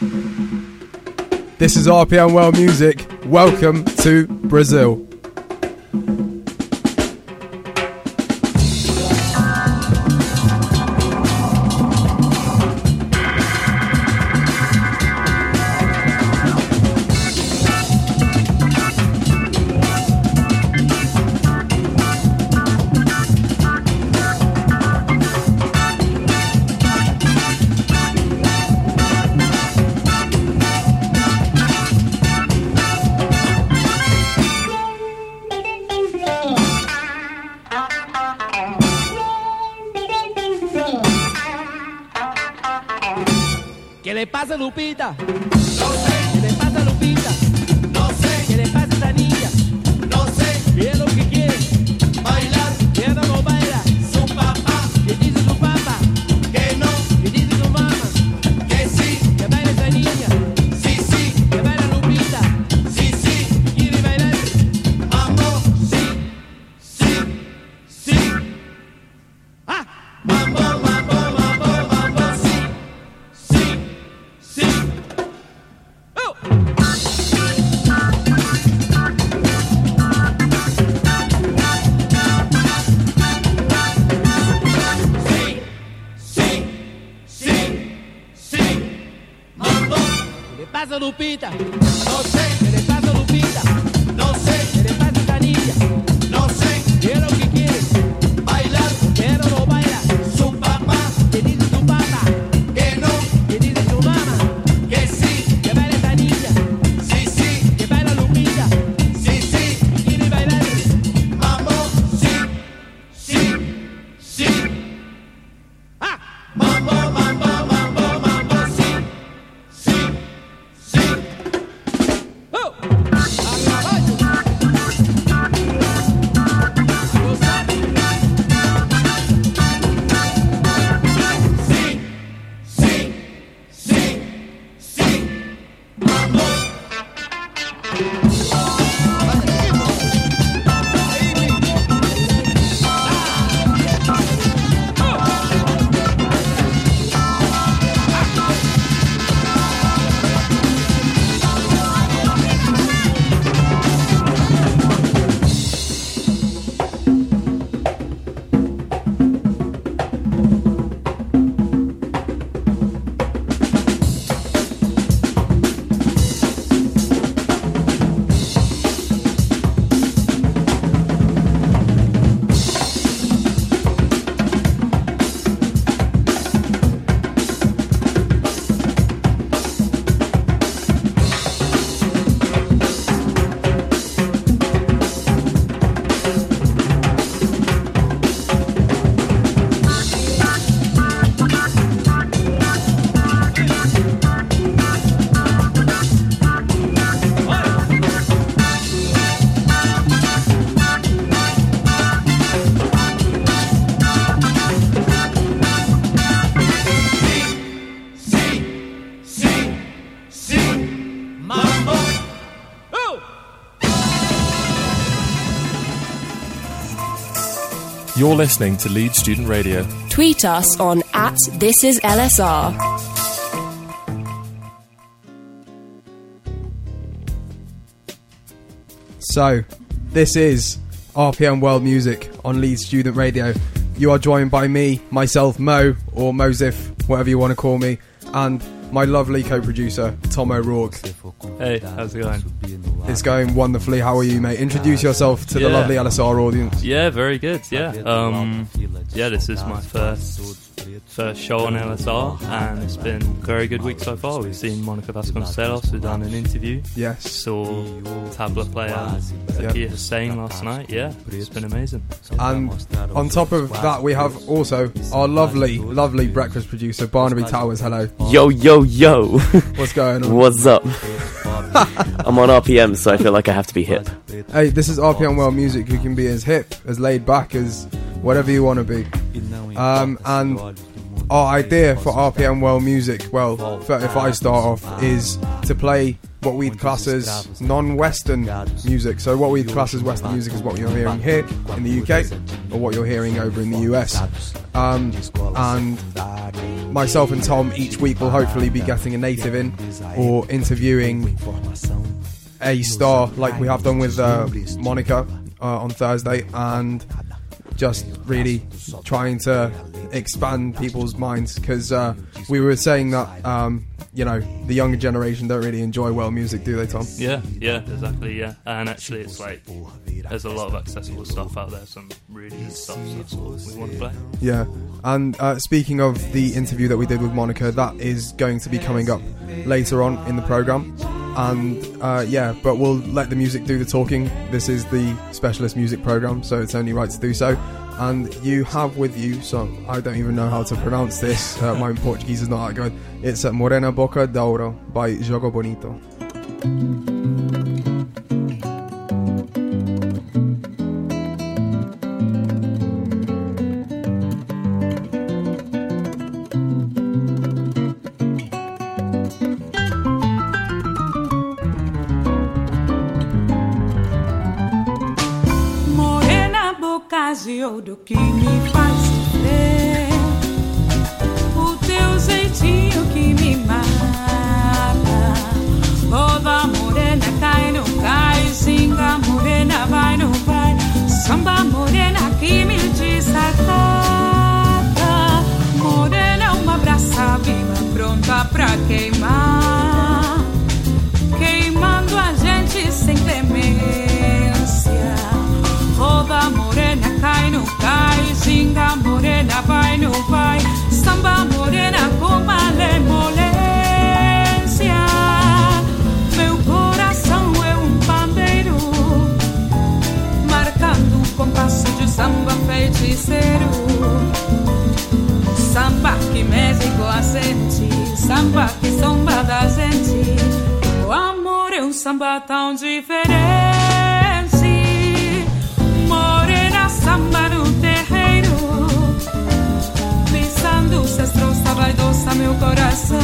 This is RPM World Music. Welcome to Brazil. ¿Qué le pasa, Lupita? No sé. ¿Qué le pasa, Lupita? No sé. ¿Qué le pasa a esta niña? No sé. ¿Qué es lo que quiere? Bailar. ¿Qué no baila? Su papá. ¿Qué dice su papá? Que no. ¿Qué dice su mamá? Que sí. ¿Que baila esta niña? Sí, sí. ¿Que baila Lupita? Sí, sí. ¿Quiere bailar? Mambo. Sí. Sí. Sí. ¡Ah! Mambo, mambo, mambo, mambo. Sí. Sí. Sí. Oh. Sí. Sí. Sí. Sí. Mambo. ¿Qué le pasa, Lupita? No sé. ¿Qué le pasa, Lupita? No sé. ¿Qué le pasa a esta niña? No sé. ¿Qué es lo que quiere? Bailar. ¿Qué no baila? Su papá. ¿Qué dice su papá? Que no. ¿Qué dice su mamá? Que sí. ¿Que baila esta niña? Sí, sí. ¿Que baila Lupita? Sí, sí. ¿Quiere bailar? Mambo. Sí. Sí. Sí. ¡Ah! Mambo, mambo, mambo, mambo. Sí. Sí. Sí. ¡Oh! ¡A caballo! ¡A gozar! Sí. Sí. Sí. Sí. Mambo. You're listening to Leeds Student Radio. Tweet us on @ThisIsLSR. So, this is RPM World Music on Leeds Student Radio. You are joined by me, myself, Mo, or Mosif, whatever you want to call me, and my lovely co-producer, Tom O'Rourke. Hey, how's it going? It's going wonderfully. How are you, mate? Introduce yourself to the lovely LSR audience. Yeah, very good. Yeah, this is my first show on LSR, and it's been a very good week so far. We've seen Monica Vasconcelos, who done an interview. Yes. Saw tabla player Zakia Hussain last night. Yeah, it's been amazing. And on top of that, we have also our lovely, lovely breakfast producer, Barnaby Towers. Hello. Yo, yo, yo. What's going on? What's up? I'm on RPM, so I feel like I have to be hip. Hey, this is RPM World Music. You can be as hip, as laid back, as whatever you want to be. And our idea for RPM World Music, well, if I start off, is to play what we'd class as non-Western music. So what we'd class as Western music is what you're hearing here in the UK, or what you're hearing over in the US. And myself and Tom each week will hopefully be getting a native in or interviewing a star like we have done with Monica on Thursday, and just really trying to expand people's minds, because we were saying that the younger generation don't really enjoy world music, do they, Tom? Yeah, exactly, yeah. And actually it's like there's a lot of accessible stuff out there, some really good stuff, so that's what we want to play. Yeah, and speaking of the interview that we did with Monica, that is going to be coming up later on in the programme. And but we'll let the music do the talking. This is the Specialist Music Programme, so it's only right to do so. And you have with you some, I don't even know how to pronounce this, my Portuguese is not that good. It's Morena Boca d'Ouro by Jogo Bonito. Do que me faz sofrer, o teu jeitinho que me mata. Toda morena cai, não cai, zinga morena vai, não vai. Samba morena que me desacata. Morena uma brasa viva pronta pra queimar, queimando a gente sem clemência. Toda morena cai, não cai, zinga morena vai, não vai. Samba morena com malemolência. Meu coração é pandeiro, marcando o compasso de samba feiticeiro. Samba que mexe com a gente, samba que zomba da gente. O amor é samba tão diferente. Samba no terreiro, pisando cestrosa vaidosa meu coração.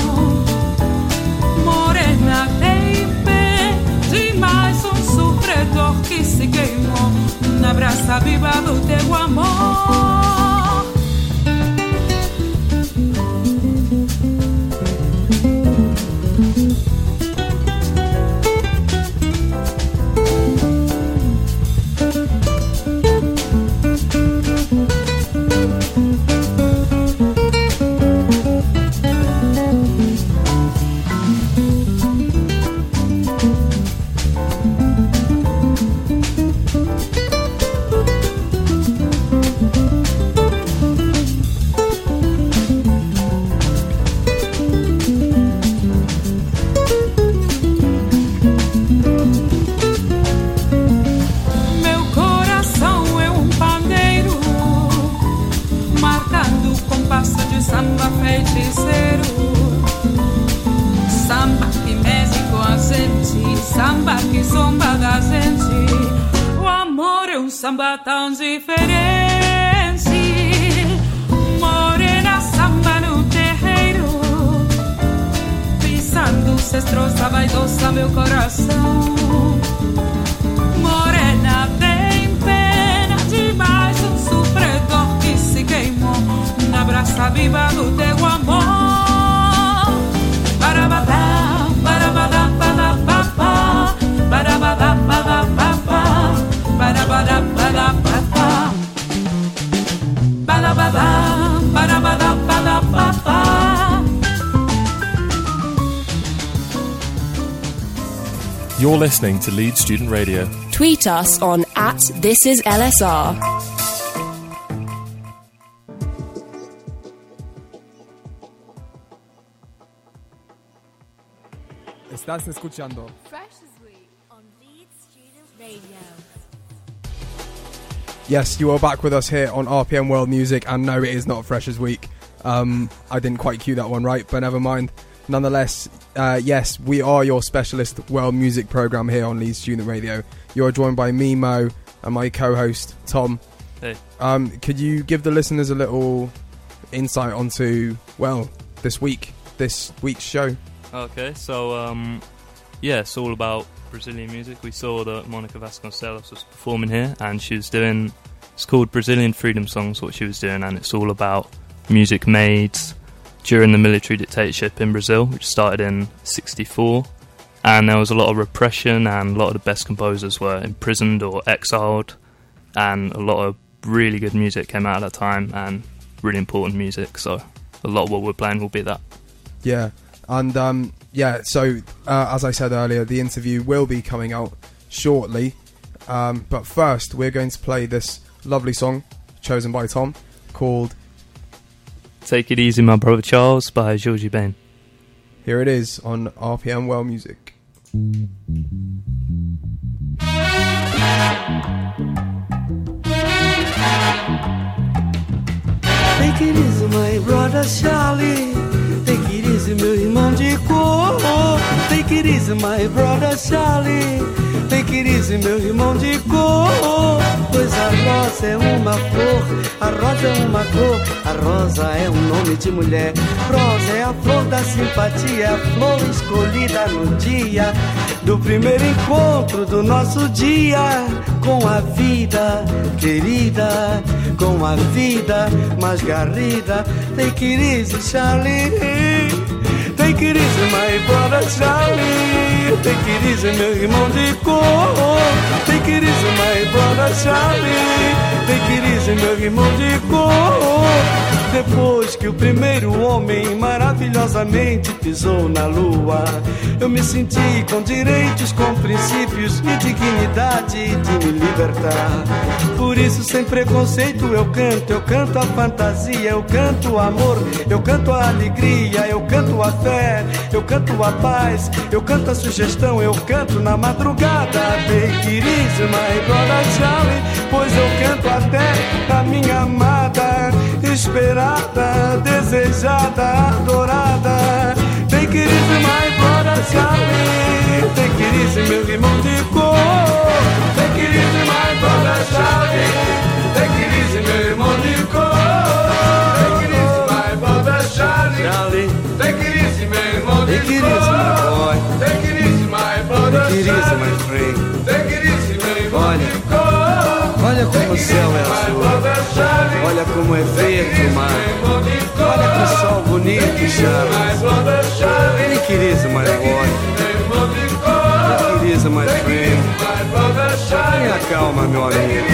Morena tem pé demais, sofredor que se queimou na brasa viva do teu amor. Samba tão diferente. Morena samba no terreiro, pisando cestrosa vaidosa meu coração. Morena tem pena demais, sofredor que se queimou na brasa viva do teu amor. Barabadá, barabadá, barabadá, barabadá, barabadá. Barabada, barabada, barabada, barabada, barabada. You're listening to Leeds Student Radio. Tweet us on @ThisIsLSR. Estás escuchando Freshers Week on Leeds Student Radio. Yes, you are back with us here on RPM World Music, and no, it is not Freshers Week. I didn't quite cue that one right, but never mind. Nonetheless, yes, we are your specialist world music programme here on Leeds Student Radio. You're joined by me, Mo, and my co-host, Tom. Hey. Could you give the listeners a little insight onto, well, this week's show? Okay, so, it's all about Brazilian music. We saw that Monica Vasconcelos was performing here, and she was doing, it's called Brazilian Freedom Songs, what she was doing, and it's all about music made during the military dictatorship in Brazil, which started in '64, and there was a lot of repression, and a lot of the best composers were imprisoned or exiled, and a lot of really good music came out at that time, and really important music. So a lot of what we're playing will be that. Yeah, and so as I said earlier, the interview will be coming out shortly, but first we're going to play this lovely song chosen by Tom called Take It Easy, My Brother Charles by Georgie Ben. Here it is on RPM World Music. Take it easy, my brother Charlie. Take it easy, meu irmão de cor. Take it easy, my brother Charlie. Take it easy, meu irmão de cor. Pois a rosa é uma flor, a rosa é uma cor, a rosa é um nome de mulher. Rosa é a flor da simpatia, a flor escolhida no dia do primeiro encontro do nosso dia com a vida querida, com a vida mais garrida. Take it easy, Charlie. Take it easy, my brother Charlie. Take it easy, meu irmão de cor. Take it easy, my brother Charlie. Take it easy, meu irmão de cor. Depois que o primeiro homem maravilhosamente pisou na lua, eu me senti com direitos, com princípios e dignidade de me libertar. Por isso, sem preconceito, eu canto a fantasia, eu canto o amor, eu canto a alegria, eu canto a fé, eu canto a paz, eu canto a sugestão, eu canto na madrugada. Take it easy, my brother Charlie, pois eu canto até a minha amada, esperada, desejada, adorada. Take it easy, my brother Charlie. Take it easy, meu irmão de cor. Take it easy, my brother Charlie. Take it easy, meu irmão de cor. Take it easy, my brother Charlie. Take it easy, meu irmão de cor. Take it easy, my boy. Take it easy, my brother Charlie. Take it easy, my friend. Take it easy, meu irmão de cor. Olha como o céu é azul, olha como é verde o mar, olha que sol bonito, Charles. Take it easy, my boy. Take it easy, my friend. Tenha calma, meu amigo.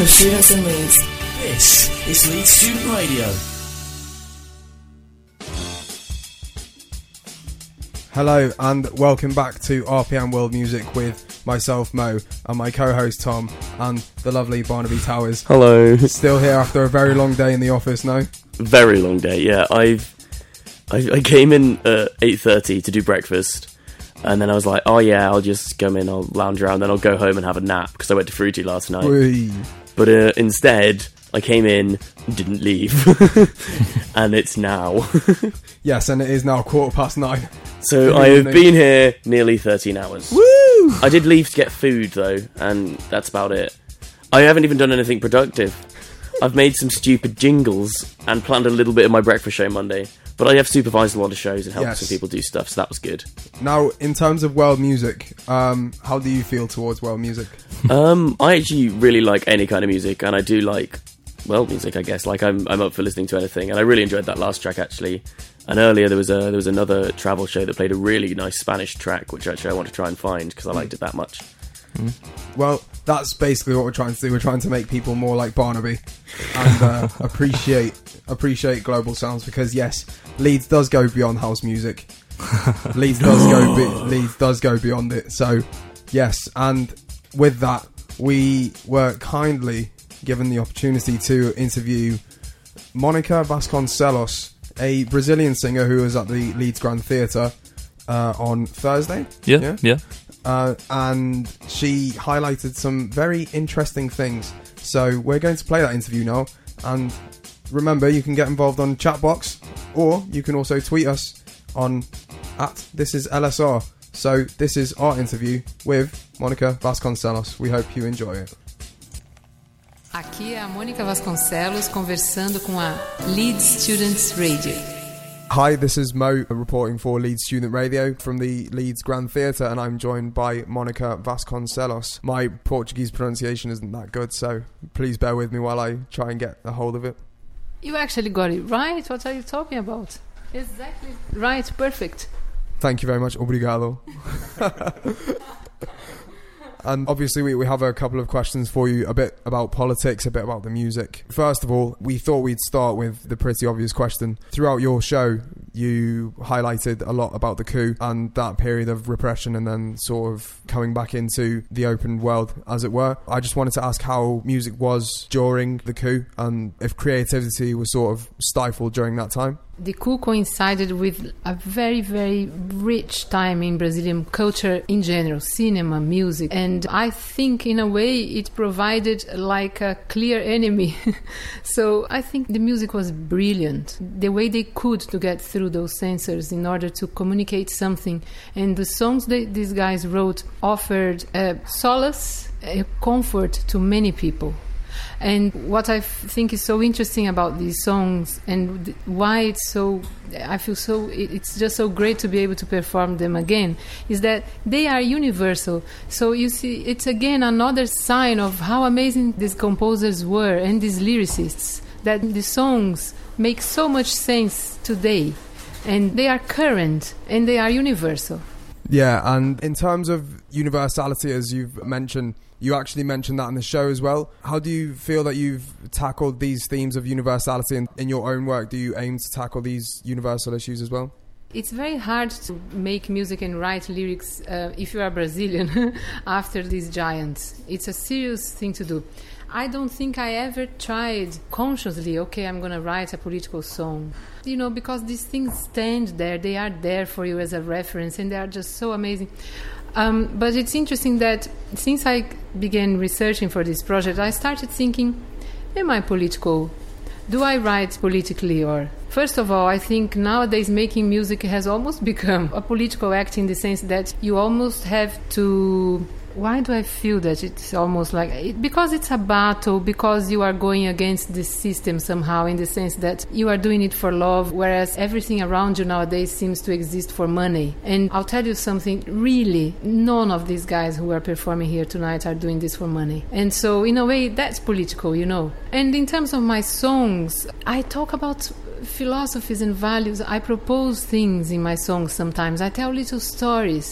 of students in Leeds. This is Leeds Student Radio. Hello and welcome back to RPM World Music with myself, Mo, and my co-host Tom, and the lovely Barnaby Towers. Hello. Still here after a very long day in the office, no? Very long day, yeah. I came in at 8:30 to do breakfast, and then I was like, oh yeah, I'll just come in, I'll lounge around, then I'll go home and have a nap, because I went to Fruity last night. Whee. But instead, I came in, didn't leave, and it's now. Yes, and it is now 9:15. So I have been here nearly 13 hours. Woo! I did leave to get food, though, and that's about it. I haven't even done anything productive. I've made some stupid jingles and planned a little bit of my breakfast show Monday, but I have supervised a lot of shows and helped some people do stuff, so that was good. Now, in terms of world music, how do you feel towards world music? I actually really like any kind of music, and I do like world music, I guess. Like, I'm up for listening to anything, and I really enjoyed that last track, actually. And earlier there was another travel show that played a really nice Spanish track, which actually I want to try and find because I liked it that much. Well, that's basically what we're trying to do. We're trying to make people more like Barnaby and appreciate global sounds, because yes, Leeds does go beyond house music. Leeds does go beyond it. So yes, and with that, we were kindly given the opportunity to interview Monica Vasconcelos, a Brazilian singer who was at the Leeds Grand Theatre on Thursday. Yeah. And she highlighted some very interesting things. So we're going to play that interview now. And remember, you can get involved on Chatbox, or you can also tweet us on @ThisIsLSR. So this is our interview with Monica Vasconcelos. We hope you enjoy it. Aqui é a Mônica Vasconcelos conversando com a Leeds Students Radio. Hi, this is Mo reporting for Leeds Student Radio from the Leeds Grand Theatre, and I'm joined by Monica Vasconcelos. My Portuguese pronunciation isn't that good, so please bear with me while I try and get a hold of it. You actually got it right. What are you talking about? Exactly right. Perfect. Thank you very much. Obrigado. And obviously we have a couple of questions for you, a bit about politics, a bit about the music. First of all, we thought we'd start with the pretty obvious question. Throughout your show, you highlighted a lot about the coup and that period of repression and then sort of coming back into the open world, as it were. I just wanted to ask how music was during the coup and if creativity was sort of stifled during that time. The coup coincided with a very, very rich time in Brazilian culture in general, cinema, music. And I think in a way it provided like a clear enemy. So I think the music was brilliant. The way they could to get through those censors in order to communicate something. And the songs these guys wrote offered solace, comfort to many people. And what I think is so interesting about these songs and why it's just so great to be able to perform them again is that they are universal. So you see, it's again another sign of how amazing these composers were and these lyricists, that the songs make so much sense today and they are current and they are universal. Yeah, and in terms of universality, as you've mentioned, you actually mentioned that in the show as well. How do you feel that you've tackled these themes of universality in your own work? Do you aim to tackle these universal issues as well? It's very hard to make music and write lyrics if you are Brazilian after these giants. It's a serious thing to do. I don't think I ever tried consciously, okay, I'm going to write a political song. You know, because these things stand there, they are there for you as a reference, and they are just so amazing. But it's interesting that since I began researching for this project, I started thinking, am I political? Do I write politically? Or first of all, I think nowadays making music has almost become a political act in the sense that you almost have to... Why do I feel that it's almost like... Because it's a battle, because you are going against the system somehow, in the sense that you are doing it for love, whereas everything around you nowadays seems to exist for money. And I'll tell you something, really, none of these guys who are performing here tonight are doing this for money. And so, in a way, that's political, you know. And in terms of my songs, I talk about philosophies and values. I propose things in my songs sometimes. I tell little stories.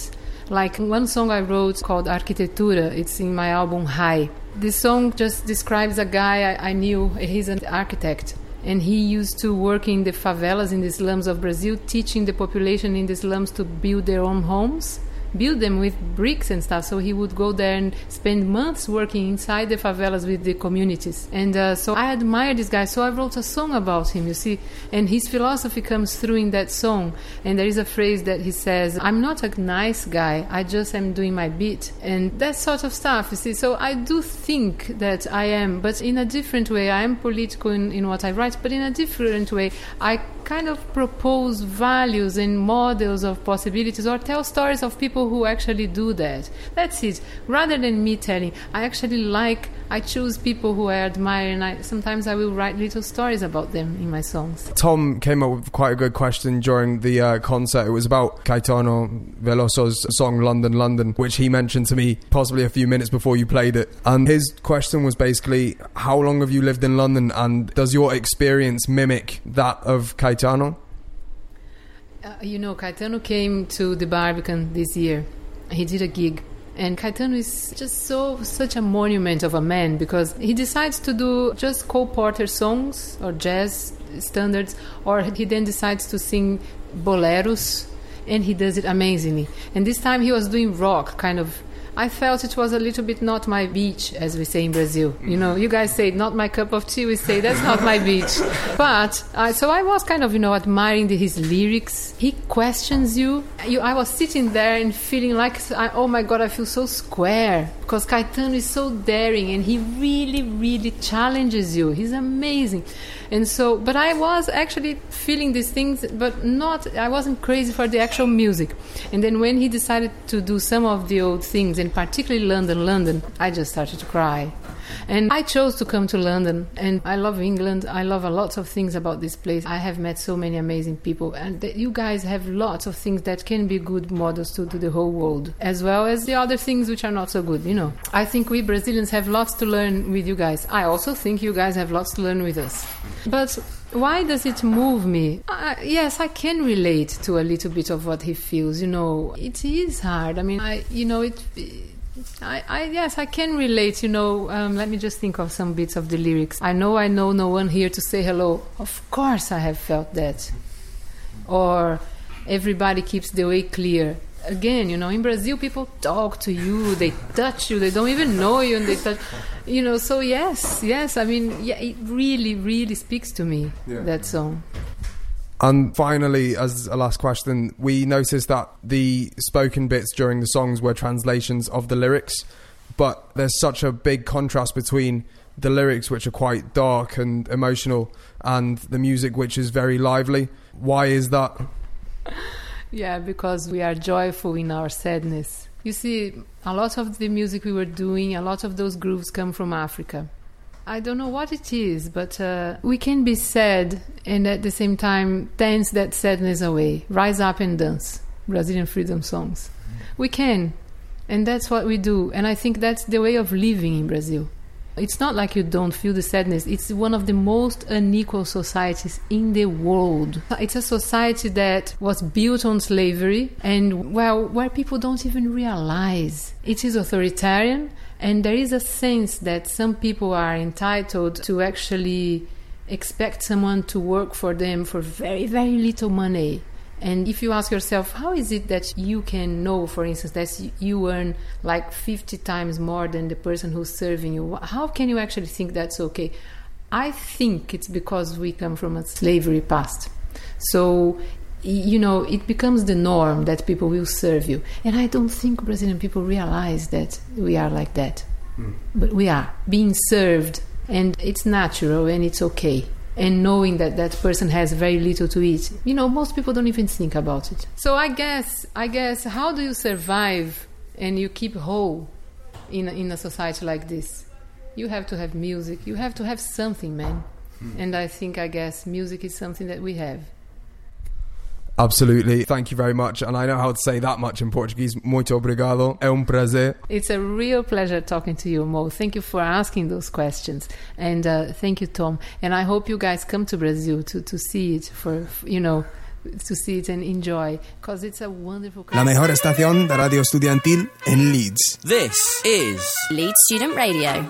Like one song I wrote called Arquitetura, it's in my album High. This song just describes a guy I knew, he's an architect. And he used to work in the favelas, in the slums of Brazil, teaching the population in the slums to build their own homes, build them with bricks and stuff. So he would go there and spend months working inside the favelas with the communities. And so I admire this guy. So I wrote a song about him, you see. And his philosophy comes through in that song. And there is a phrase that he says, I'm not a nice guy, I just am doing my bit. And that sort of stuff, you see. So I do think that I am, but in a different way. I am political in what I write, but in a different way. I kind of propose values and models of possibilities, or tell stories of people who actually do that. That's it. Rather than me telling, I choose people who I admire, and sometimes I will write little stories about them in my songs. Tom came up with quite a good question during the concert. It was about Caetano Veloso's song London, London, which he mentioned to me possibly a few minutes before you played it. And his question was basically, how long have you lived in London, and does your experience mimic that of Caetano? Caetano came to the Barbican this year. He did a gig. And Caetano is just such a monument of a man, because he decides to do just Cole Porter songs or jazz standards, or he then decides to sing boleros, and he does it amazingly. And this time he was doing rock, kind of. I felt it was a little bit not my beach, as we say in Brazil. You guys say not my cup of tea, we say that's not my beach. But so I was kind of, admiring his lyrics. He questions you. I was sitting there and feeling like, oh my God, I feel so square, because Caetano is so daring and he really, really challenges you. He's amazing. And so, but I was actually feeling these things, but I wasn't crazy for the actual music. And then when he decided to do some of the old things, and particularly London, I just started to cry. And I chose to come to London, and I love England. I love a lot of things about this place. I have met so many amazing people, and you guys have lots of things that can be good models to the whole world, as well as the other things which are not so good. I think we Brazilians have lots to learn with you guys. I also think you guys have lots to learn with us. But why does it move me? Yes, I can relate to a little bit of what he feels. It is hard. I mean, yes, I can relate. Let me just think of some bits of the lyrics. I know no one here to say hello. Of course I have felt that. Or everybody keeps the way clear. Again, in Brazil, people talk to you, they touch you, they don't even know you, and they touch, so yes, I mean, it really, really speaks to me, that song. And finally, as a last question, we noticed that the spoken bits during the songs were translations of the lyrics, but there's such a big contrast between the lyrics, which are quite dark and emotional, and the music, which is very lively. Why is that? Yeah, because we are joyful in our sadness. You see, a lot of the music we were doing, a lot of those grooves come from Africa. I don't know what it is, but we can be sad and at the same time dance that sadness away. Rise up and dance. Brazilian freedom songs. We can. And that's what we do. And I think that's the way of living in Brazil. It's not like you don't feel the sadness. It's one of the most unequal societies in the world. It's a society that was built on slavery and, where people don't even realize. It is authoritarian, and there is a sense that some people are entitled to actually expect someone to work for them for very, very little money. And if you ask yourself, how is it that you can know, for instance, that you earn like 50 times more than the person who's serving you? How can you actually think that's okay? I think it's because we come from a slavery past. So, it becomes the norm that people will serve you. And I don't think Brazilian people realize that we are like that. But we are being served, and it's natural and it's okay. And knowing that that person has very little to eat, most people don't even think about it. So I guess, how do you survive and you keep whole in a society like this? You have to have music. You have to have something, man. And I guess music is something that we have. Absolutely. Thank you very much. And I know how to say that much in Portuguese. Muito obrigado. É prazer. It's a real pleasure talking to you, Mo. Thank you for asking those questions. And thank you, Tom. And I hope you guys come to Brazil to see it, to see it and enjoy, because it's a wonderful La mejor estación de radio estudiantil en Leeds. This is Leeds Student Radio.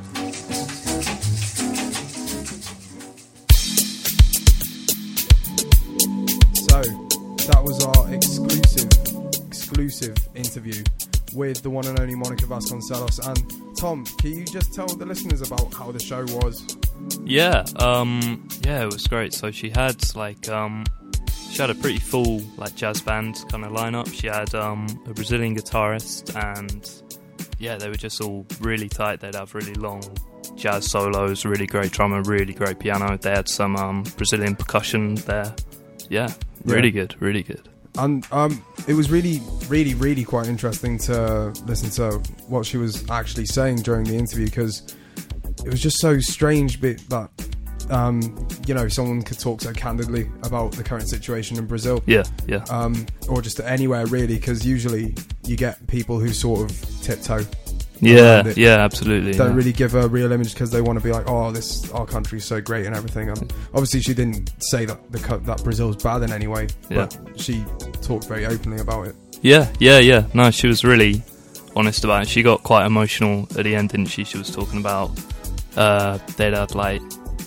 So that was our exclusive interview with the one and only Monica Vasconcelos. And Tom, can you just tell the listeners about how the show was? Yeah, it was great. So she had she had a pretty full jazz band kind of lineup. She had a Brazilian guitarist, and yeah, they were just all really tight. They'd have really long jazz solos, really great drummer, really great piano. They had some Brazilian percussion there. Yeah, really good. And it was really quite interesting to listen to what she was actually saying during the interview, because it was just so strange that someone could talk so candidly about the current situation in Brazil. Yeah. Or just anywhere really, because usually you get people who sort of tiptoe. Yeah, absolutely. Don't really give a real image, because they want to be like, oh, our country's so great and everything. Obviously, she didn't say that Brazil's bad in any way, but she talked very openly about it. Yeah. No, she was really honest about it. She got quite emotional at the end, didn't she? She was talking about they'd had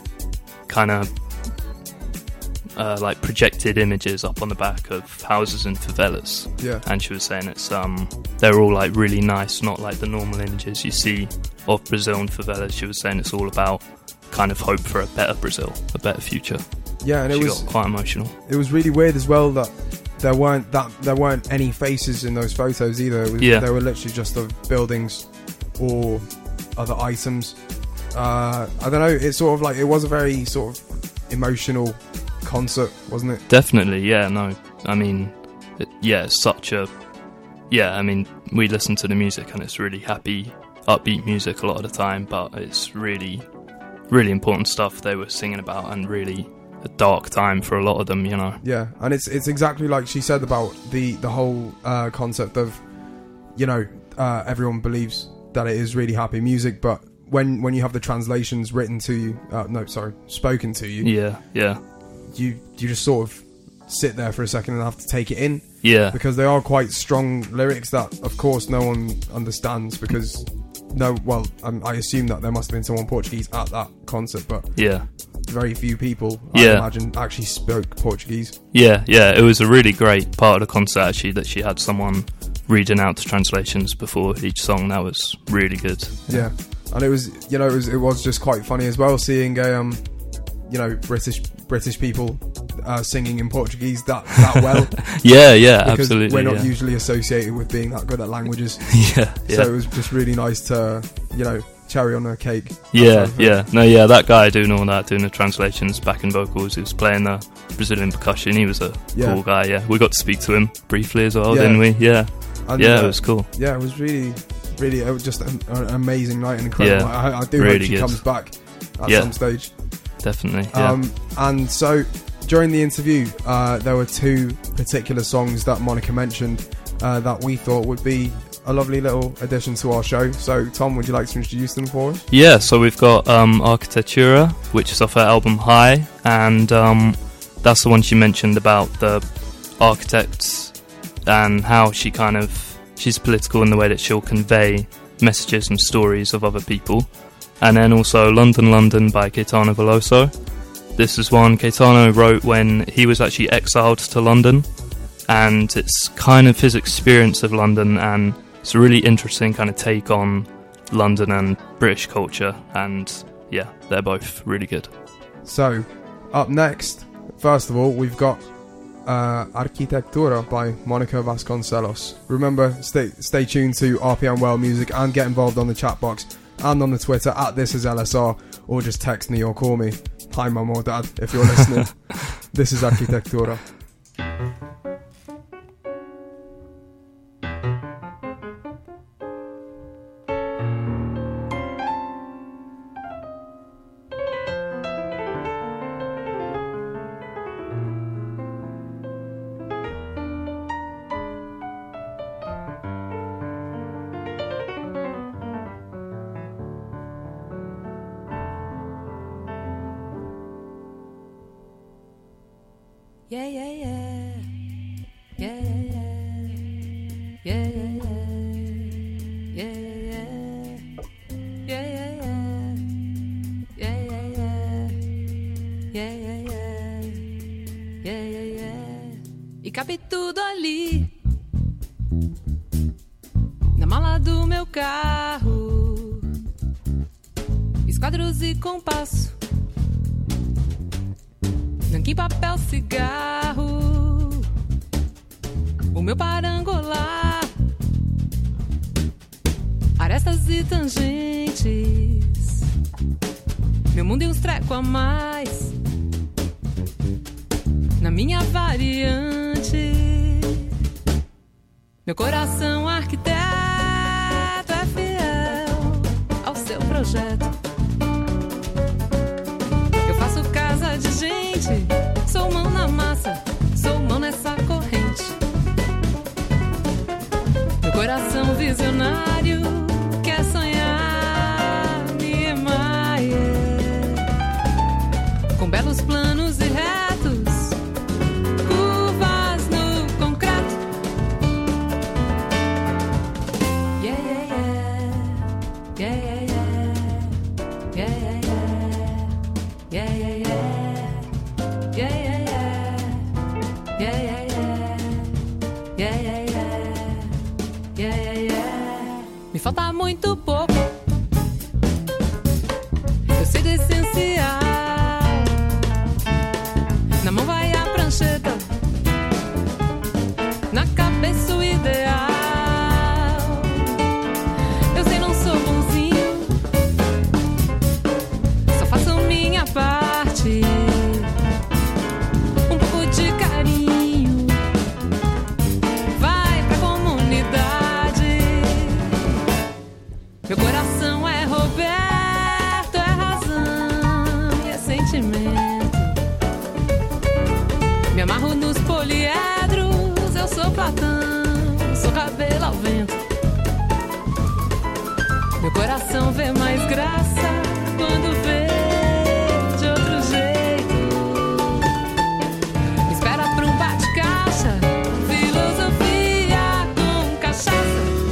projected images up on the back of houses in favelas. Yeah. And she was saying it's they're all really nice, not like the normal images you see of Brazil and favelas. She was saying it's all about kind of hope for a better Brazil, a better future. Yeah, and she got quite emotional. It was really weird as well that there weren't any faces in those photos either. They were literally just of buildings or other items. I don't know, it's sort of it was a very sort of emotional concert, wasn't it? Definitely, yeah. No, I mean, it's such a... Yeah, I mean, we listen to the music and it's really happy, upbeat music a lot of the time, but it's really, really important stuff they were singing about, and really a dark time for a lot of them, you know. Yeah, and it's exactly like she said about the whole concept of, everyone believes that it is really happy music, but when you have the translations spoken to you. Yeah. You just sort of sit there for a second and have to take it in. Yeah. Because they are quite strong lyrics that, of course, no one understands, because I assume that there must have been someone Portuguese at that concert, but very few people, I imagine, actually spoke Portuguese. Yeah. It was a really great part of the concert, actually, that she had someone reading out the translations before each song. That was really good. Yeah. And it was, it was just quite funny as well, seeing British people singing in Portuguese that well. yeah, because absolutely. We're not usually associated with being that good at languages. Yeah. So it was just really nice to, cherry on a cake. Yeah. That guy doing all that, doing the translations, backing vocals, he was playing the Brazilian percussion. He was a cool guy. Yeah, we got to speak to him briefly as well, didn't we? Yeah. And, it was cool. Yeah, it was really, it was just an amazing night and incredible. I do really hope she comes back at some stage. Definitely. Yeah. And so during the interview, there were two particular songs that Monica mentioned that we thought would be a lovely little addition to our show. So, Tom, would you like to introduce them for us? Yeah, so we've got Arquitetura, which is off her album High, and that's the one she mentioned about the architects and how she's political in the way that she'll convey messages and stories of other people. And then also London London by Caetano Veloso. This is one Caetano wrote when he was actually exiled to London, and it's kind of his experience of London, and it's a really interesting kind of take on London and British culture, and yeah, they're both really good. So, up next, first of all, we've got Arquitetura by Monica Vasconcelos. Remember, stay tuned to RPM World Music and get involved on the chat box and on the Twitter at This Is LSR, or just text me or call me. Hi, Mum or Dad, if you're listening. This is Arquitetura. Yeah, yeah, yeah. E cabe tudo ali, na mala do meu carro, esquadros e compasso, nanquim, papel, cigarro, o meu parangolar, arestas e tangentes, meu mundo e uns treco a mais, na minha variante, meu coração arquiteto é fiel ao seu projeto. Eu faço casa de gente, sou mão na massa, sou mão nessa corrente. Meu coração visionário quer sonhar, me emaie, com belos planos e retos, curvas no concreto. Yeah, yeah, yeah, yeah, yeah, yeah, yeah, yeah, yeah, yeah, yeah, yeah, yeah, yeah, yeah. Me falta muito pouco, eu sei do essencial. Na mão vai a prancheta, na cabeça o ideal. Eu sei, não sou bonzinho, só faço minha parte. Um pouco de carinho vai pra comunidade. Meu coração é Roberto, é razão e é sentimento. Me amarro nos poliedros, eu sou Platão, sou cabelo ao vento. Meu coração vê mais graça quando vê de outro jeito. Me espera pra um bate-caixa, filosofia com cachaça.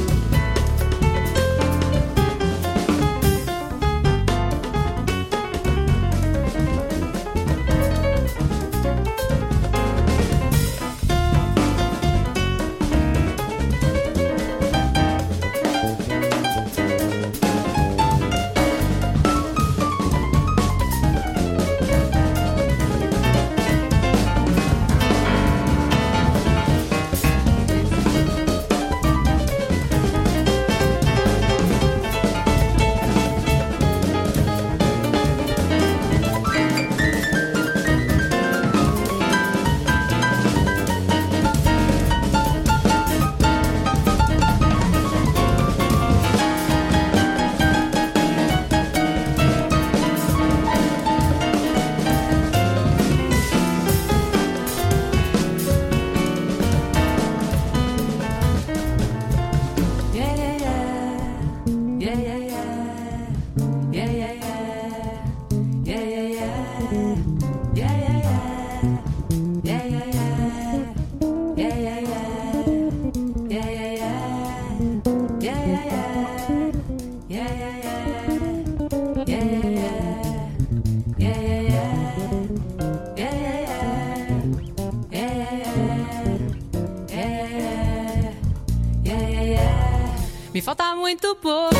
Me falta muito pouco,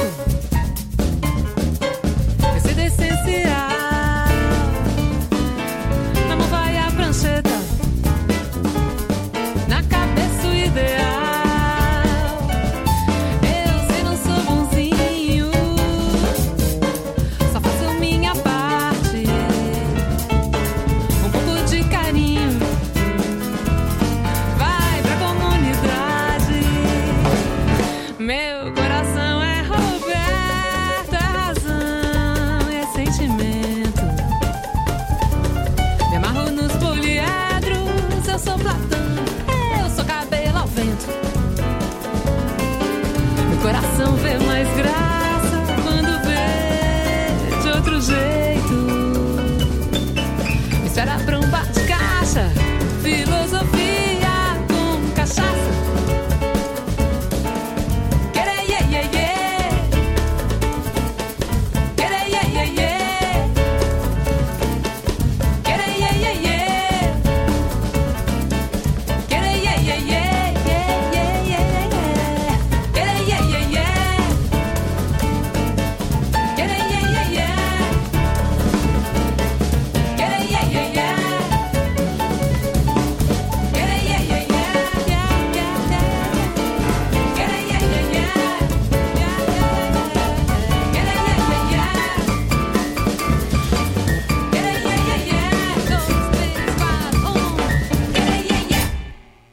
eu sei do essencial. Na mão vai a prancheta, na cabeça o ideal. Eu sei, não sou bonzinho, só faço minha parte. Um pouco de carinho vai pra comunidade. Meu coração é Roberto, é razão e é sentimento.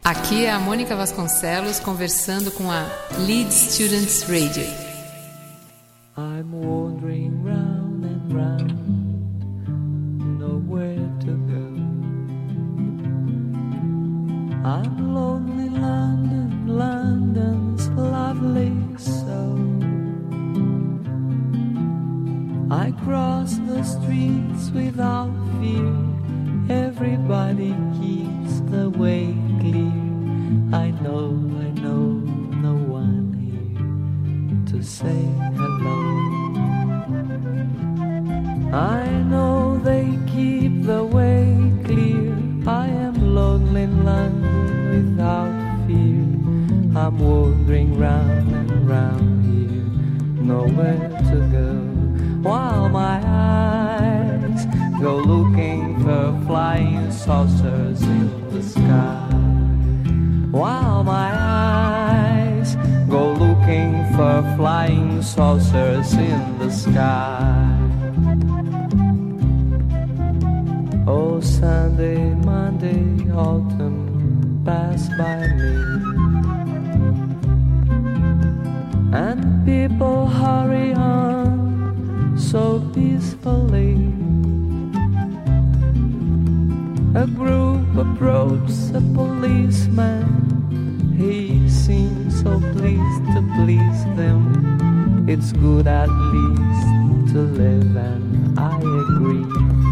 Aqui é a Mônica Vasconcelos conversando com a Leeds Students Radio. I'm wandering round and round, nowhere to go. I'm lonely London, London's lovely soul. I cross the streets without fear, everybody keeps the way clear. I know no one here to say hello. I know they keep the way clear. I am lonely in London without fear. I'm wandering round and round here, nowhere to go. While my eyes go looking for flying saucers in the sky. While my eyes go looking for flying saucers in the sky. Oh, Sunday, Monday, autumn pass by me, and people hurry on so peacefully. A group approaches a policeman. He seems so pleased to please them. It's good at least to live, and I agree.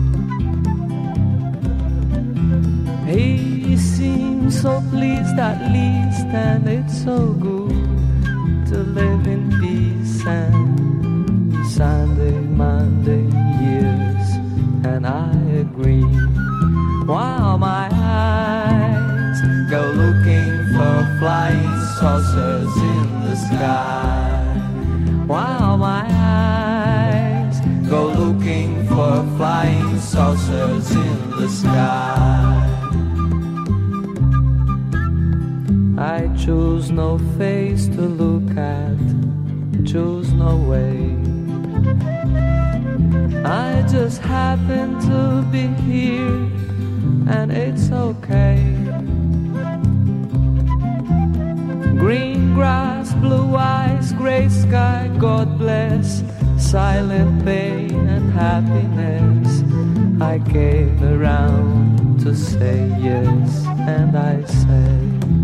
He seems so pleased at least, and it's so good to live in peace. And Sunday, Monday, years, and I agree. While my eyes go looking for flying saucers in the sky. While my eyes go looking for flying saucers in the sky. I choose no face to look at, choose no way. I just happen to be here, and it's okay. Green grass, blue eyes, grey sky, God bless. Silent pain and happiness. I came around to say yes, and I say.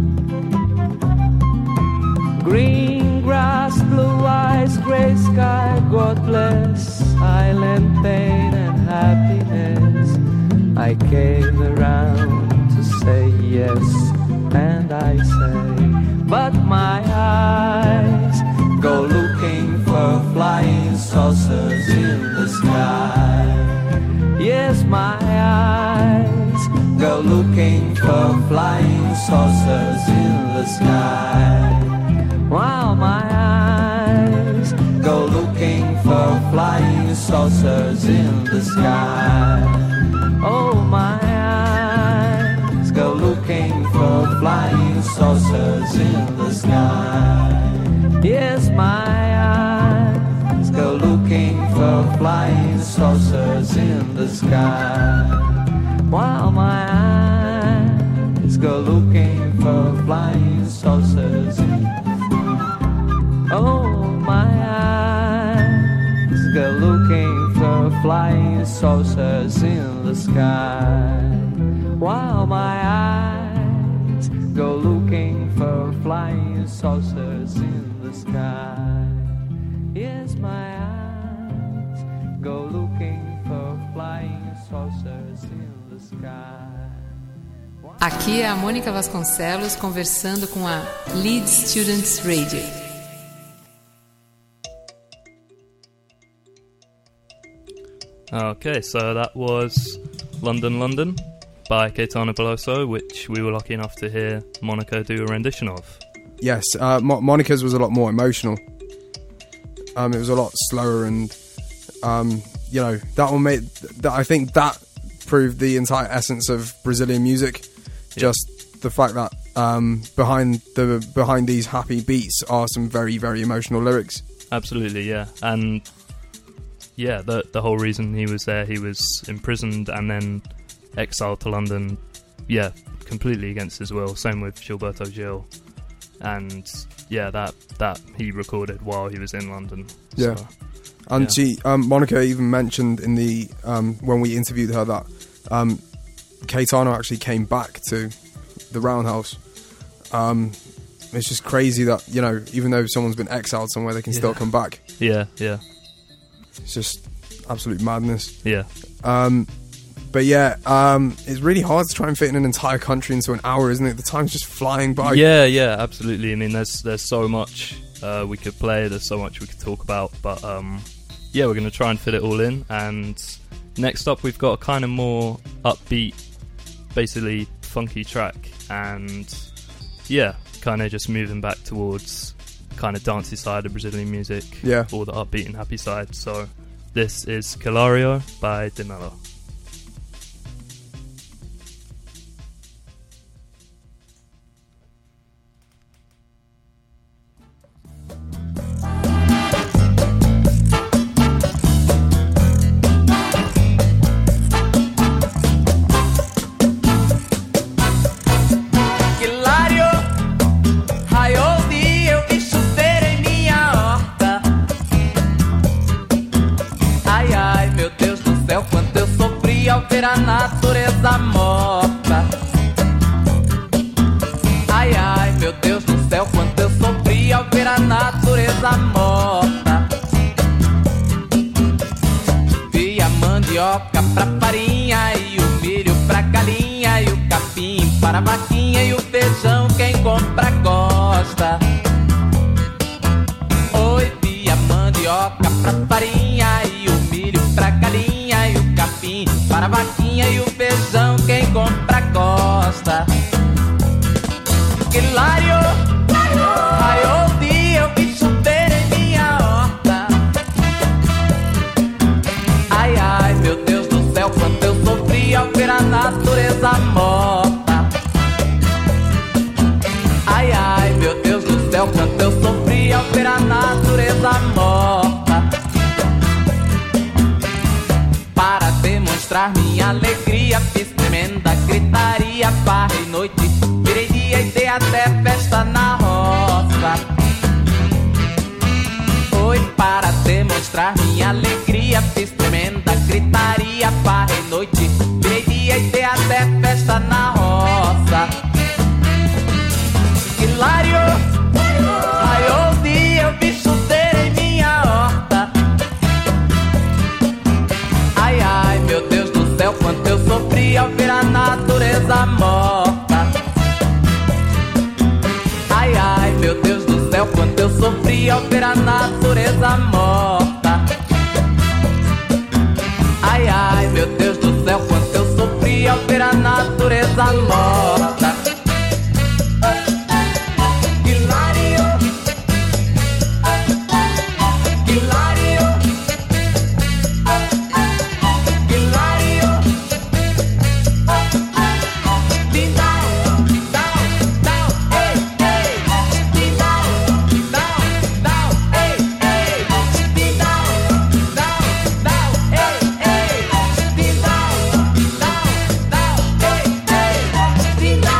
Green grass, blue eyes, grey sky, God bless. Silent pain and happiness. I came around to say yes, and I say, but my eyes go looking for flying saucers in the sky. Yes, my eyes go looking for flying saucers in the sky. While my eyes go looking for flying saucers in the sky. Oh, my eyes go looking for flying saucers in the sky. Yes, my eyes go looking for flying saucers in the sky. While my eyes go looking for flying saucers in the sky. Oh, my eyes go looking for flying saucers in the sky. While my eyes go looking for flying saucers in the sky. Yes, my eyes go looking for flying saucers in the sky. Aqui é a Mônica Vasconcelos conversando com a Leeds Students Radio. Okay, so that was London, London by Caetano Veloso, which we were lucky enough to hear Monica do a rendition of. Yes, Monica's was a lot more emotional. It was a lot slower, and that will make. I think that proved the entire essence of Brazilian music. Yeah. Just the fact that behind these happy beats are some very, very emotional lyrics. Absolutely, yeah, and yeah, the whole reason he was there, he was imprisoned and then exiled to London. Yeah, completely against his will. Same with Gilberto Gil, and yeah, that he recorded while he was in London. Yeah, so, and she, Monica even mentioned in the when we interviewed her that Caetano actually came back to the Roundhouse. It's just crazy that, you know, even though someone's been exiled somewhere, they can still come back. Yeah. It's just absolute madness. Yeah. But yeah, it's really hard to try and fit in an entire country into an hour, isn't it? The time's just flying by. Yeah, absolutely. I mean, there's so much we could play, there's so much we could talk about, but yeah, we're going to try and fit it all in. And next up, we've got a kind of more upbeat, basically funky track, and yeah, kind of just moving back towards kind of dancey side of Brazilian music, or the upbeat and happy side. So this is Calario by De Mello. Ver a natureza morta. Ai, ai, meu Deus do céu, quanto eu sofri ao ver a natureza morta. Vi a mandioca pra farinha, e o milho pra galinha, e o capim para a vaquinha, e o feijão quem compra gosta. Oi, vi a mandioca pra farinha, e o milho pra galinha, e o capim para a vaquinha, e o feijão quem compra gosta. Que hilário, raiou o dia, eu vi chover em minha horta. Ai, ai, meu Deus do céu, quanto eu sofri ao ver a natureza morta. Ai, ai, meu Deus do céu, quanto eu sofri ao ver a natureza morta. Para demonstrar minha alegria, fiz tremenda gritaria, farra e noite, virei dia e dei até festa na roça. Foi para demonstrar minha alegria, fiz tremenda gritaria, farra e noite, virei dia e dei até festa na roça. Hilário, raiou o dia, eu vi chover em minha horta. Ai, ai, meu Deus do céu, quanto eu sofri ao ver a natureza morta. Ai, ai, meu Deus do céu, quanto eu sofri ao ver a natureza morta. Ai, ai, meu Deus do céu, quanto eu sofri ao ver a natureza morta. Ding dong.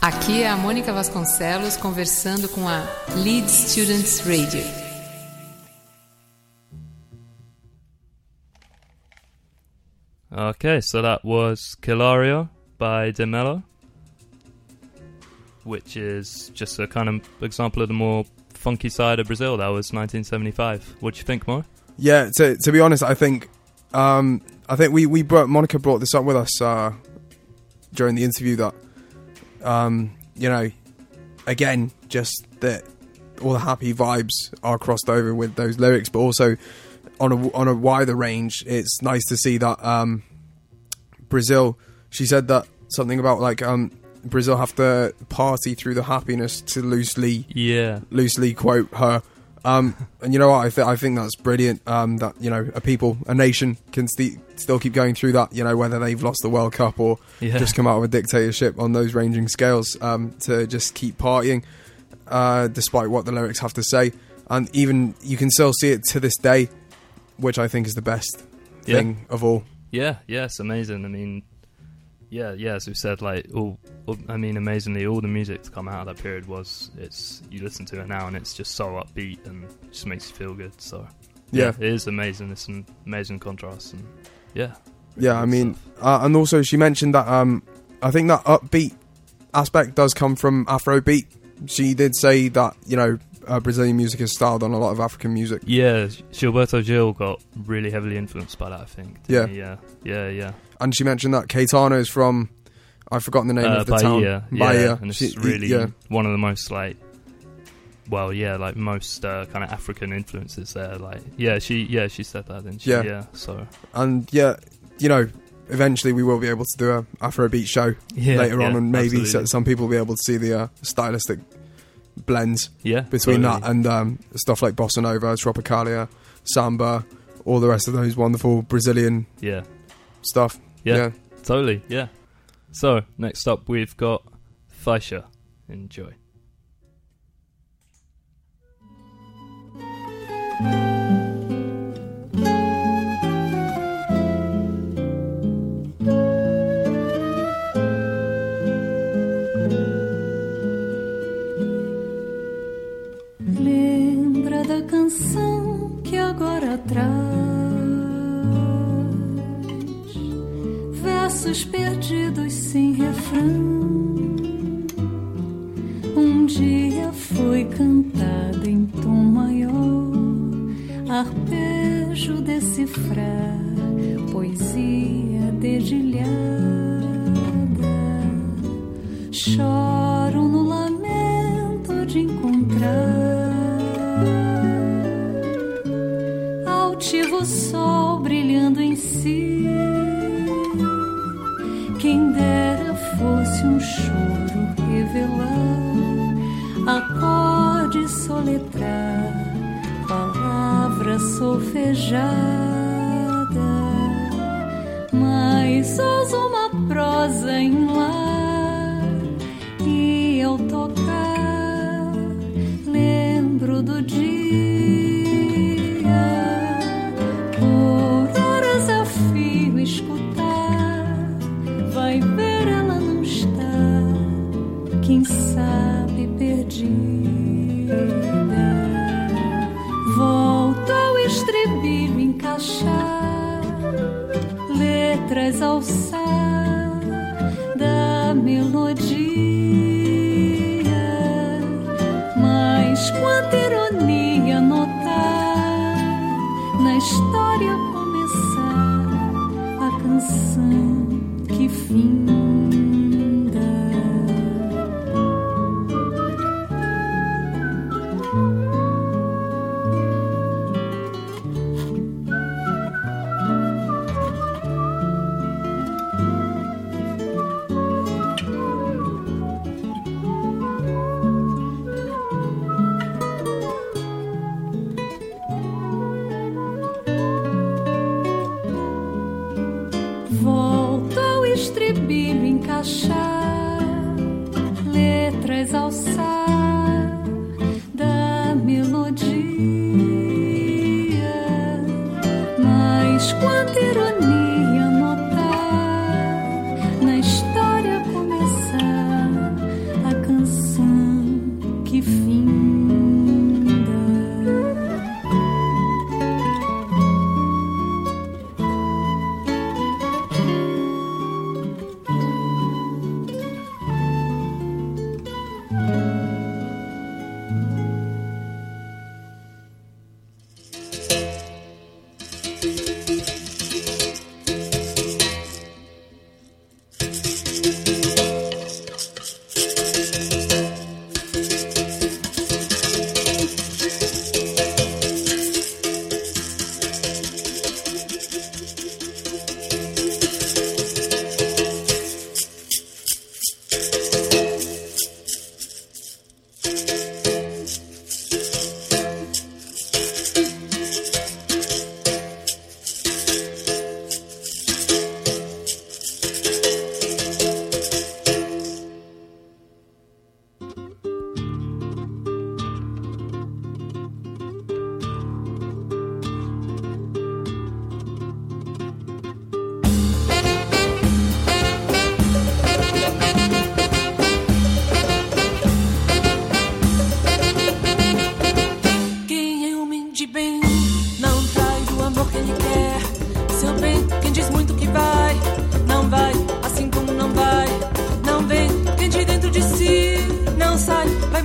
Aqui é a Mônica Vasconcelos conversando com a Leeds Students Radio. Okay, so that was Kilario by De Mello, which is just a kind of example of the more funky side of Brazil. That was 1975. What do you think, Mo? Yeah, to be honest, I think we Monica brought this up with us during the interview that again, just that all the happy vibes are crossed over with those lyrics, but also on a wider range, it's nice to see that Brazil. She said that something about like Brazil have to party through the happiness, to loosely quote her. And you know what? I think that's brilliant. That a nation can still keep going through that. Whether they've lost the World Cup or just come out of a dictatorship on those ranging scales, to just keep partying, despite what the lyrics have to say. And even you can still see it to this day, which I think is the best thing of all. Yeah, it's amazing. I mean, as we said, like amazingly, all the music to come out of that period you listen to it now and it's just so upbeat and just makes you feel good. So it is amazing. It's an amazing contrast, and I mean, and also she mentioned that I think that upbeat aspect does come from Afrobeat. She did say that Brazilian music is styled on a lot of African music. Yeah, Gilberto Gil got really heavily influenced by that, I think. Yeah. And she mentioned that Caetano is from, I've forgotten the name of the town. Bahia. And it's really one of the most most kind of African influences there. She said that, didn't she? So. And eventually we will be able to do a Afrobeat show later on, and maybe some people will be able to see the stylistic blends between that and stuff like Bossa Nova, Tropicalia, Samba, all the rest of those wonderful Brazilian stuff. Yeah, totally, yeah. So, next up we've got Faixa. Enjoy. Lembra da canção que agora traz versos perdidos sem refrão. Um dia foi cantada em tom maior, arpejo decifrar, poesia dedilhada. Choro no lamento de encontrar altivo sol brilhando em si. Quem dera fosse um choro revelar, acorde soletrar, palavra solfejada. Mas ouso uma prosa em lar, e ao tocar lembro do dia. Por horas a fio escutar, vai ver ela não está, quem sabe perdida. Volto ao estribilho encaixar, letras alçar da melodia. Mas quanta ironia notar na história começar a canção que finda. Volto ao estribilho encaixar, letras alçar da melodia. Mas quanta ironia notar na história começar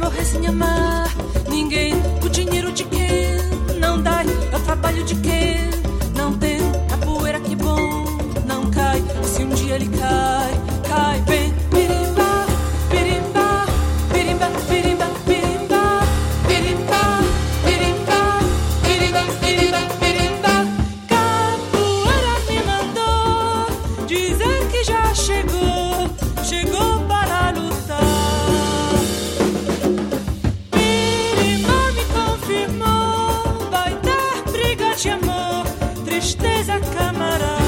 aborrece me amar. Ninguém, o dinheiro de quem não dá, é o trabalho de quem não tem. A poeira que bom não cai, e se um dia ele cai, cai bem. Pirimba, pirimba, pirimba, pirimba, pirimba, pirimba, pirimba, pirimba, pirimba, pirimba. Capoeira me mandou dizer que já chegou, chegou para lutar. Pirimba me confirmou, vai ter briga de amor, tristeza camarada.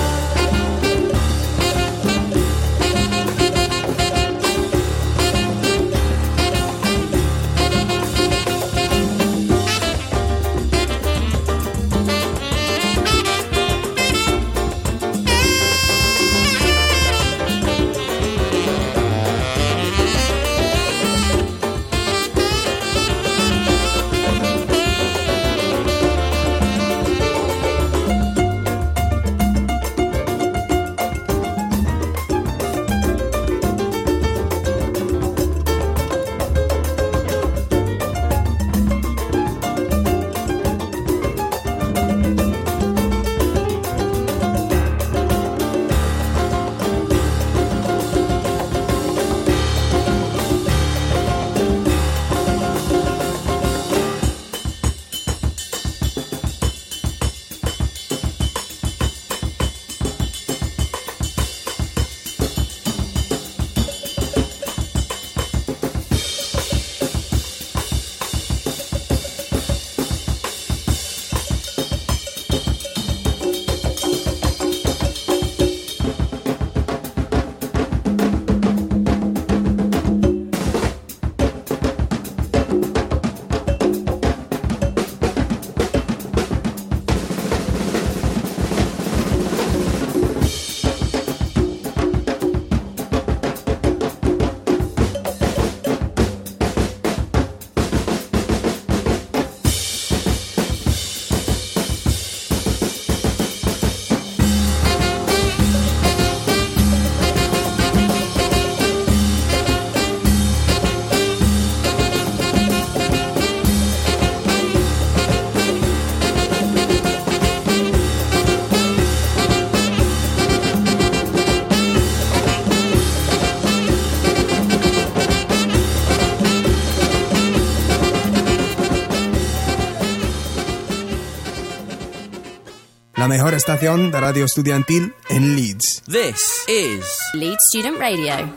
La mejor estación de radio estudiantil en Leeds. This is Leeds Student Radio.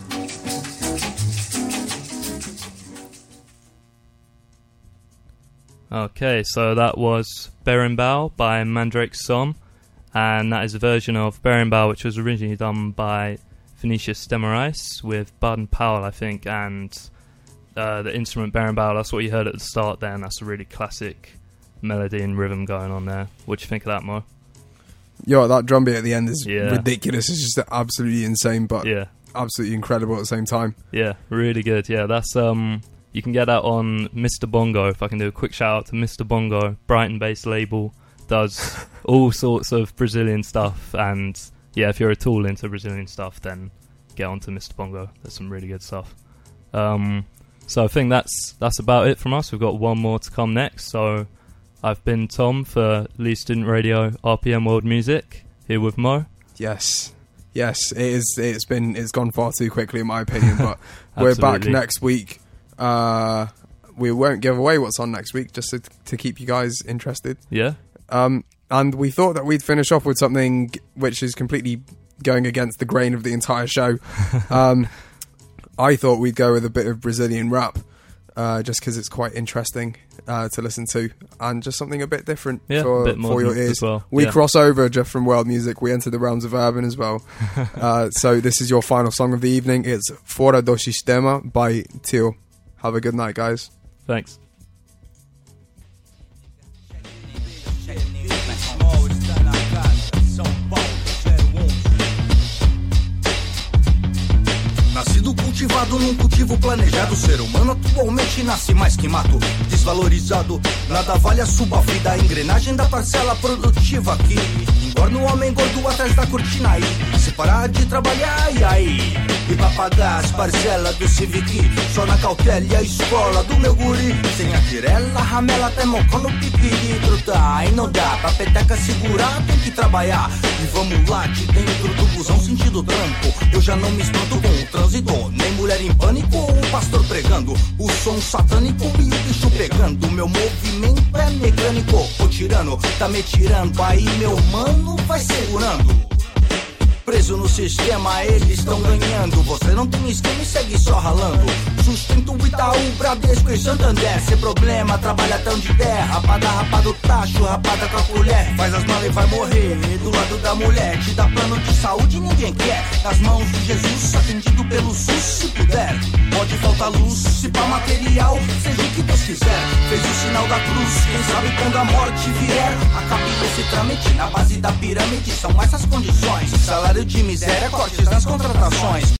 Okay, so that was Berimbau by Mandrake Som, and that is a version of Berimbau which was originally done by Vinicius Demorais with Baden Powell, I think, and the instrument Berimbau, that's what you heard at the start there, and that's a really classic melody and rhythm going on there. What do you think of that, Mo? Yo, that drum beat at the end is ridiculous. It's just absolutely insane, but absolutely incredible at the same time. Yeah, really good. Yeah, that's you can get that on Mr. Bongo. If I can do a quick shout out to Mr. Bongo, Brighton-based label, does all sorts of Brazilian stuff, and yeah, if you're at all into Brazilian stuff, then get on to Mr. Bongo. There's some really good stuff. So I think that's about it from us. We've got one more to come next, so I've been Tom for Leeds Student Radio RPM World Music, here with Mo. Yes, it's gone far too quickly in my opinion, but we're back next week. We won't give away what's on next week, just to keep you guys interested. Yeah. And we thought that we'd finish off with something which is completely going against the grain of the entire show. I thought we'd go with a bit of Brazilian rap, just because it's quite interesting to listen to, and just something a bit different for your ears. Well. We cross over just from world music, we enter the realms of urban as well. So this is your final song of the evening. It's Fora do Sistema by Tio. Have a good night, guys. Thanks. Nascido cultivado num cultivo planejado, o ser humano atualmente nasce mais que mato. Desvalorizado, nada vale a sua vida, a engrenagem da parcela produtiva aqui. Engorda o homem gordo atrás da cortina aí, se parar de trabalhar, e aí? E pra pagar as parcelas do Civic. Só na cautela e a escola do meu guri. Sem a tirela, ramela até mocó no pipi. Truta, aí não dá pra peteca segurar, tem que trabalhar. E vamos lá, de dentro do busão sentido trampo. Eu já não me espanto com o trânsito, nem mulher em pânico, o pastor pregando, o som satânico e o bicho pegando. Meu movimento é mecânico, o tirano tá me tirando, aí meu mano vai segurando. Preso no sistema, eles estão ganhando. Você não tem esquema e segue só ralando. Sustento Itaú, Bradesco e Santander. Sem problema, trabalha tão de terra. Rapada, rapado tacho, rapada com a colher. Faz as malas e vai morrer do lado da mulher. Te dá plano de saúde, ninguém quer. Nas mãos de Jesus, atendido pelo SUS, se puder. Pode faltar luz, se pá material, seja o que Deus quiser. Fez o sinal da cruz, quem sabe quando a morte vier. Acabe esse trâmite, na base da pirâmide são essas condições. Salário de miséria, cortes nas contratações.